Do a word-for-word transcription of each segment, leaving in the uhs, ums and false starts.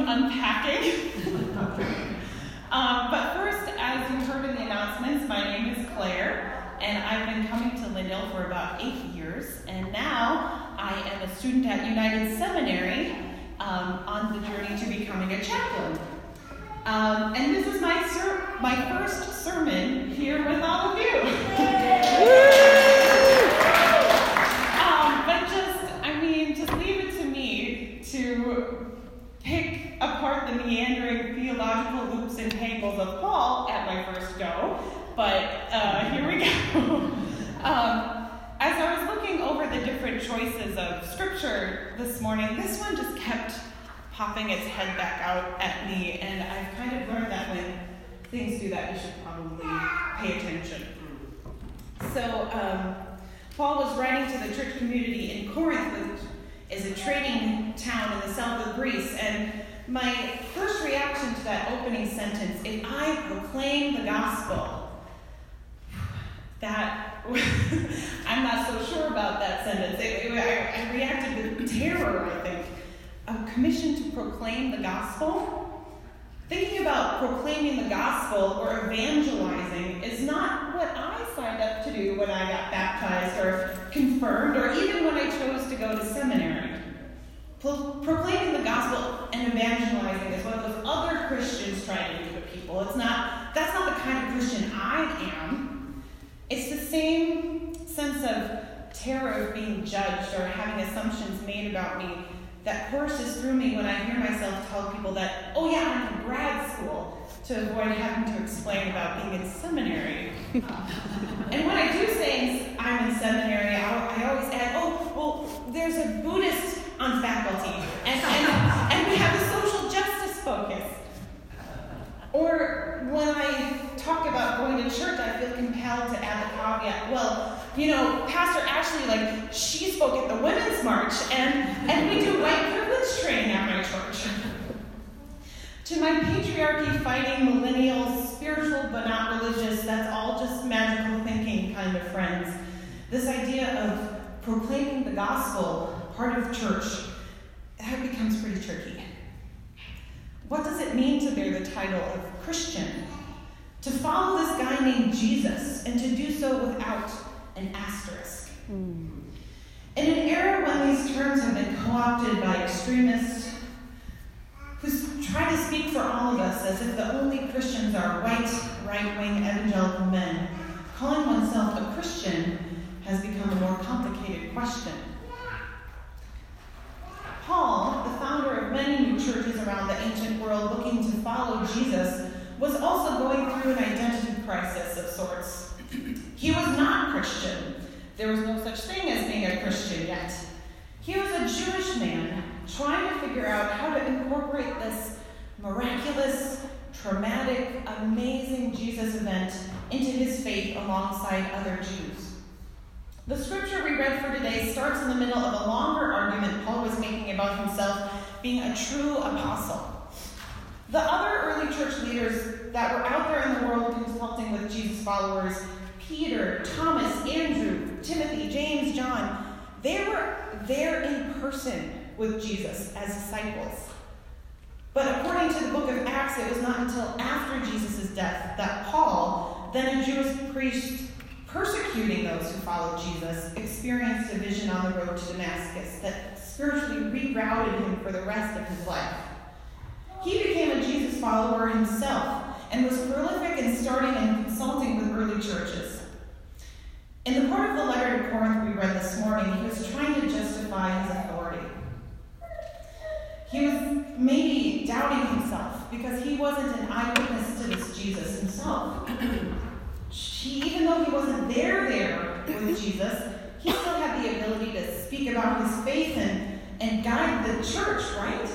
some unpacking. um, but first, as you heard in the announcements, my name is Claire, and I've been coming to Lindale for about eight years, and now I am a student at United Seminary um, on the journey to becoming a chaplain. Um, and this is my ser- my first sermon here with all of you. um, but just, I mean, just leave it to me to pick apart the meandering theological loops and tangles of Paul at my first go. But uh, here we go. um, as I was looking over the different choices of scripture this morning, this one just kept popping its head back out at me, and I've kind of learned that when things do that, you should probably pay attention. So, um, Paul was writing to the church community in Corinth, which is a trading town in the south of Greece, and my first reaction to that opening sentence, if I proclaim the gospel, that, I'm not so sure about that sentence. It, it, I, I reacted with terror, I think. A commission to proclaim the gospel? Thinking about proclaiming the gospel or evangelizing is not what I signed up to do when I got baptized or confirmed, or even when I chose to go to seminary. Pro- proclaiming the gospel and evangelizing is what those other Christians try to do to people. It's not, that's not the kind of Christian I am. It's the same sense of terror of being judged or having assumptions made about me that courses through me when I hear myself tell people that, oh yeah, I'm in grad school, to avoid having to explain about being in seminary. And when I do say I'm in seminary, I, I always add, oh, well, there's a Buddhist on faculty, and, and, and we have a social justice focus. Or when I talk about going to church, I feel compelled to add the caveat, well, you know, Pastor Ashley, like, she spoke at the Women's March, and, and we do white privilege training at my church. To my patriarchy-fighting millennials, spiritual but not religious, that's all just magical thinking kind of friends, this idea of proclaiming the gospel, part of church, that becomes pretty tricky. What does it mean to bear the title of Christian? To follow this guy named Jesus, and to do so without an asterisk. Mm. In an era when these terms have been co-opted by extremists who try to speak for all of us as if the only Christians are white, right-wing evangelical men, calling oneself a Christian has become a more complicated question. Paul, the founder of many new churches around the ancient world looking to follow Jesus, was also going through an identity crisis of sorts. He was not Christian. There was no such thing as being a Christian yet. He was a Jewish man trying to figure out how to incorporate this miraculous, traumatic, amazing Jesus event into his faith alongside other Jews. The scripture we read for today starts in the middle of a longer argument Paul was making about himself being a true apostle. The other early church leaders that were out there in the world consulting with Jesus' followers, Peter, Thomas, Andrew, Timothy, James, John, they were there in person with Jesus as disciples. But according to the book of Acts, it was not until after Jesus' death that Paul, then a Jewish priest persecuting those who followed Jesus, experienced a vision on the road to Damascus that spiritually rerouted him for the rest of his life. He became a Jesus follower himself and was prolific in starting and consulting with early churches. In the part of the letter to Corinth we read this morning, he was trying to justify his authority. He was maybe doubting himself because he wasn't an eyewitness to this Jesus himself. He, even though he wasn't there there with Jesus, he still had the ability to speak about his faith and, and guide the church, right?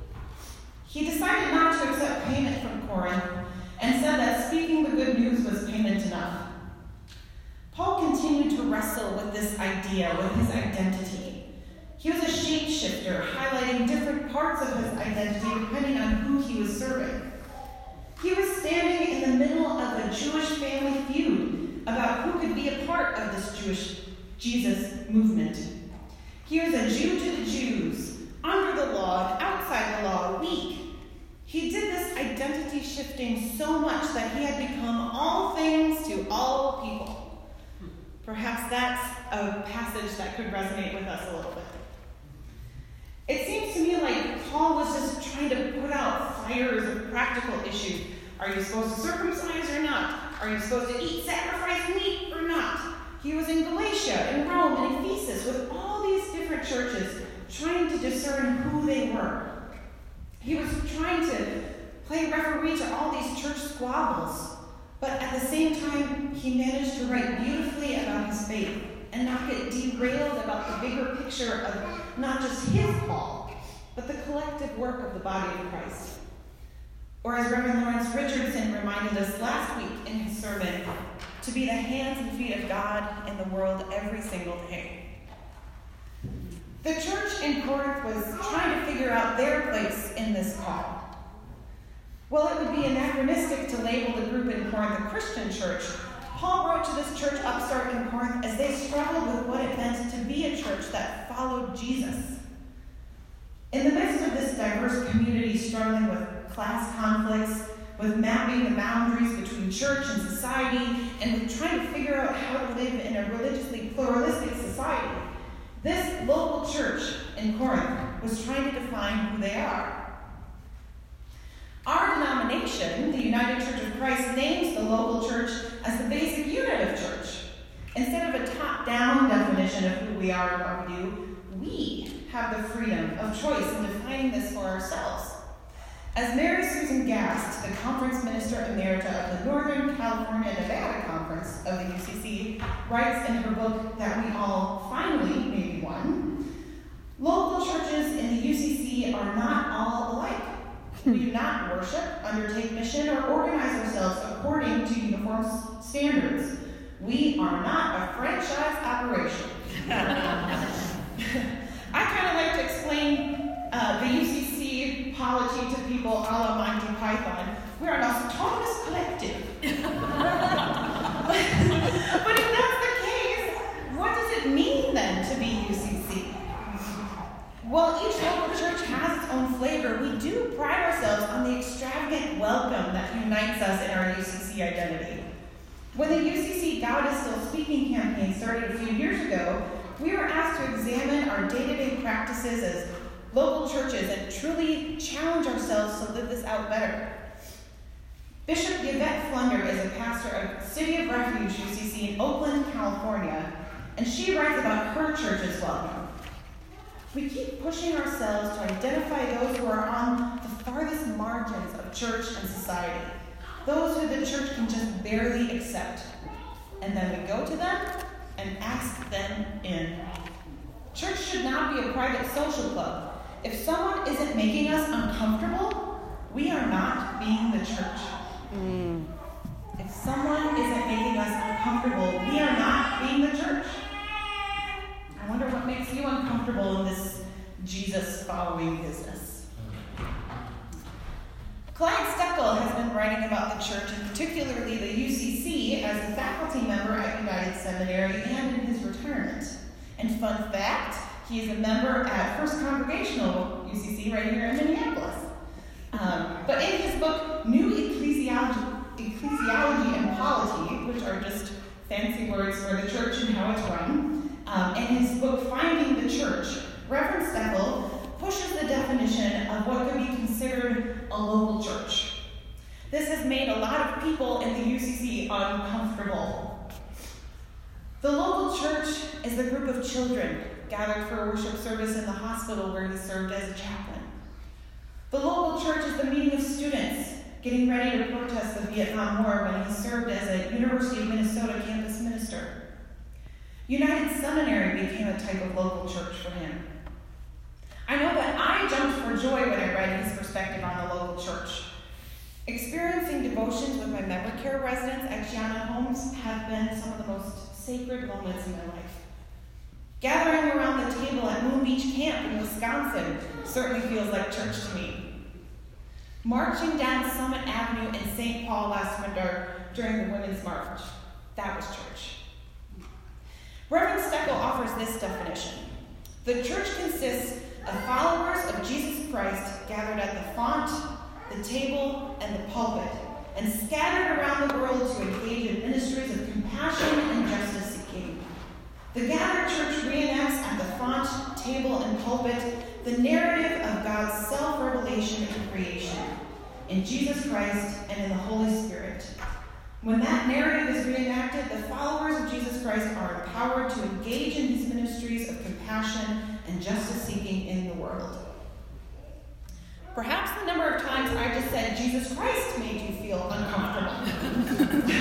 He decided not to accept payment from Corinth and said that speaking the good news was payment enough. Paul continued to wrestle with this idea, with his identity. He was a shapeshifter, highlighting different parts of his identity depending on who he was serving. He was standing in the middle of a Jewish family feud about who could be a part of this Jewish Jesus movement. He was a Jew to the Jews, under the law and outside the law, weak, identity-shifting so much that he had become all things to all people. Perhaps that's a passage that could resonate with us a little bit. It seems to me like Paul was just trying to put out fires of practical issues. Are you supposed to circumcise or not? Are you supposed to eat sacrificed meat or not? He was in Galatia, in Rome, and in Ephesus with all these different churches trying to discern who they were. He was trying to play referee to all these church squabbles, but at the same time, he managed to write beautifully about his faith and not get derailed about the bigger picture of not just his call, but the collective work of the body of Christ. Or as Reverend Lawrence Richardson reminded us last week in his sermon, to be the hands and feet of God in the world every single day. The church in Corinth was trying to figure out their place in this call. While it would be anachronistic to label the group in Corinth a Christian church, Paul wrote to this church upstart in Corinth as they struggled with what it meant to be a church that followed Jesus. In the midst of this diverse community struggling with class conflicts, with mapping the boundaries between church and society, and with trying to figure out how to live in a religiously pluralistic society, this local church in Corinth was trying to define who they are. Our denomination, the United Church of Christ, names the local church as the basic unit of church. Instead of a top-down definition of who we are and what we do, we have the freedom of choice in defining this for ourselves. As Mary Susan Gast, the Conference Minister Emerita of the Northern California Nevada Conference of the U C C, writes in her book that we all finally may be one, local churches in the U C C are not all alike. We do not worship, undertake mission, or organize ourselves according to uniform standards. We are not a franchise operation. I kind of like to explain uh, the U C C polity to people a la Monty Python. We are an autonomous collective. but, but if that's the case, what does it mean then to be U C C? While each local church has its own flavor, we do pride ourselves on the extravagant welcome that unites us in our U C C identity. When the U C C God is Still Speaking campaign started a few years ago, we were asked to examine our day-to-day practices as local churches and truly challenge ourselves to live this out better. Bishop Yvette Flunder is a pastor of City of Refuge U C C in Oakland, California, and she writes about her church's welcome. We keep pushing ourselves to identify those who are on the farthest margins of church and society, those who the church can just barely accept. And then we go to them and ask them in. Church should not be a private social club. If someone isn't making us uncomfortable, we are not being the church. Mm. If someone isn't making us uncomfortable, we are not being the church. I wonder what makes you uncomfortable in this Jesus-following business. Clyde Steckel has been writing about the church, and particularly the U C C, as a faculty member at United Seminary and in his retirement. And fun fact, he is a member at First Congregational U C C right here in Minneapolis. Um, but in his book, New Ecclesiology, Ecclesiology and Polity, which are just fancy words for the church and how it's run, um, and his book, Finding the Church, Reverend Steckel pushes the definition of what could be considered a local church. This has made a lot of people in the U C C uncomfortable. The local church is a group of children gathered for a worship service in the hospital where he served as a chaplain. The local church is the meeting of students getting ready to protest the Vietnam War when he served as a University of Minnesota campus minister. United Seminary became a type of local church for him. I know that I jumped for joy when I read his perspective on the local church. Experiencing devotions with my member care residents at Gianna Homes have been some of the most sacred moments in my life. Gathering around the table at Moon Beach Camp in Wisconsin certainly feels like church to me. Marching down Summit Avenue in Saint Paul last winter during the Women's March, that was church. Reverend Steckel offers this definition. The church consists of followers of Jesus Christ gathered at the font, the table, and the pulpit, and scattered around the world to engage in ministries of compassion and justice seeking. The gathered church reenacts at the font, table, and pulpit the narrative of God's self-revelation in creation, in Jesus Christ and in the Holy Spirit. When that narrative is reenacted, the followers of Jesus Christ are empowered to engage in his ministries of compassion and justice seeking in the world. Perhaps the number of times I just said Jesus Christ made you feel uncomfortable.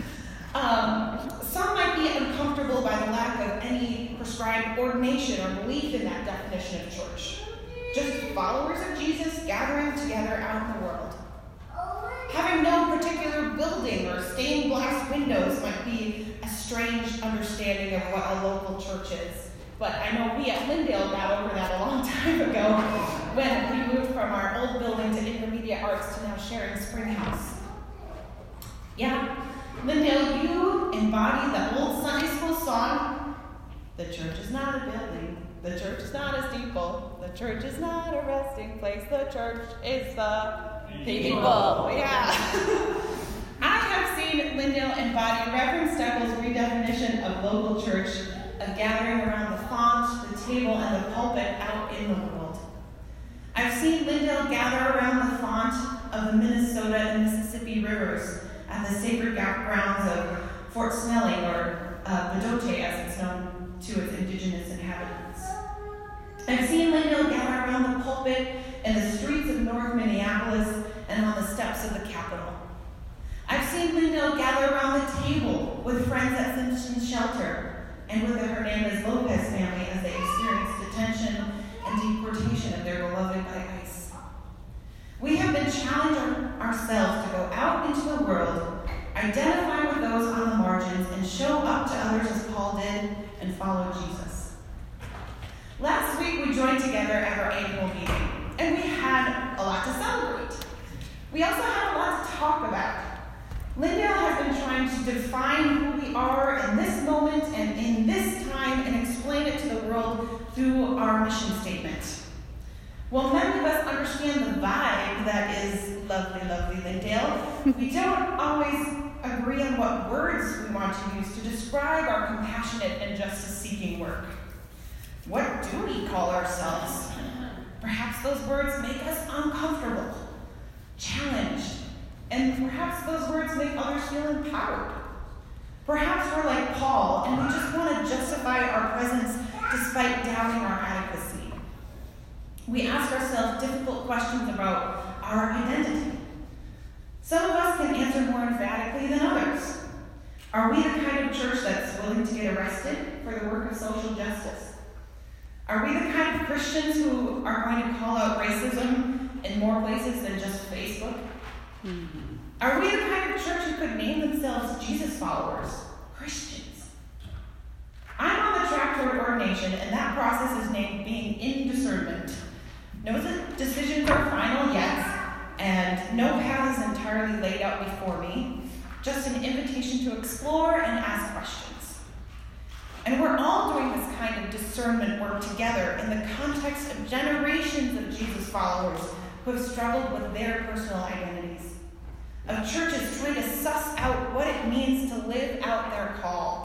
um, some might be uncomfortable by the lack of any prescribed ordination or belief in that definition of church. Just followers of Jesus gathering together out in the world. Having no particular building or stained glass windows might be a strange understanding of what a local church is. But I know we at Lyndale got over that a long time ago when we moved from our old building to Intermediate Arts to now sharing Springhouse. Yeah, Lyndale, you embody the old Sunday school song, "The church is not a building, the church is not a steeple, the church is not a resting place, the church is the people." people. Yeah. I have seen Lyndale embody Reverend Steckel's redefinition of local church, of gathering around the font, the table, and the pulpit out in the world. I've seen Lyndale gather around the font of the Minnesota and Mississippi rivers at the sacred grounds of Fort Snelling, or uh, Bedote as it's known to its indigenous inhabitants. I've seen Lyndale gather around the pulpit in the streets of North Minneapolis and on the steps of the Capitol. I've seen Lyndale gather around the table with friends at Simpson Shelter and with the Hernandez Lopez family as they experienced detention and deportation of their beloved by ICE. We have been challenged ourselves to go out into the world, identify with those on the margins, and show up to others as Paul did and follow Jesus. Last week we joined together at our annual meeting, and we had a lot to celebrate. We also had a lot to talk about. Lyndale has been trying to define who we are in this moment and in this time and explain it to the world through our mission statement. While many of us understand the vibe that is lovely, lovely Lyndale, we don't always agree on what words we want to use to describe our compassionate and justice-seeking work. What do we call ourselves? Perhaps those words make us uncomfortable, challenged, and perhaps those words make others feel empowered. Perhaps we're like Paul, and we just want to justify our presence despite doubting our adequacy. We ask ourselves difficult questions about our identity. Some of us can answer more emphatically than others. Are we the kind of church that's willing to get arrested for the work of social justice? Are we the kind of Christians who are going to call out racism in more places than just Facebook? Mm-hmm. Are we the kind of church who could name themselves Jesus followers, Christians? I'm on the track toward ordination, and that process is named being in discernment. No decisions are final yet, and no path is entirely laid out before me, just an invitation to explore and ask questions. And we're all doing this kind of discernment work together in the context of generations of Jesus followers who have struggled with their personal identities, of churches trying to suss out what it means to live out their call.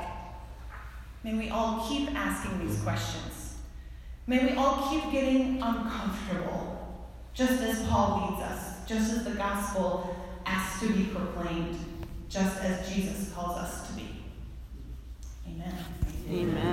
May we all keep asking these questions. May we all keep getting uncomfortable, just as Paul leads us, just as the gospel asks to be proclaimed, just as Jesus calls us to be. Amen. Amen.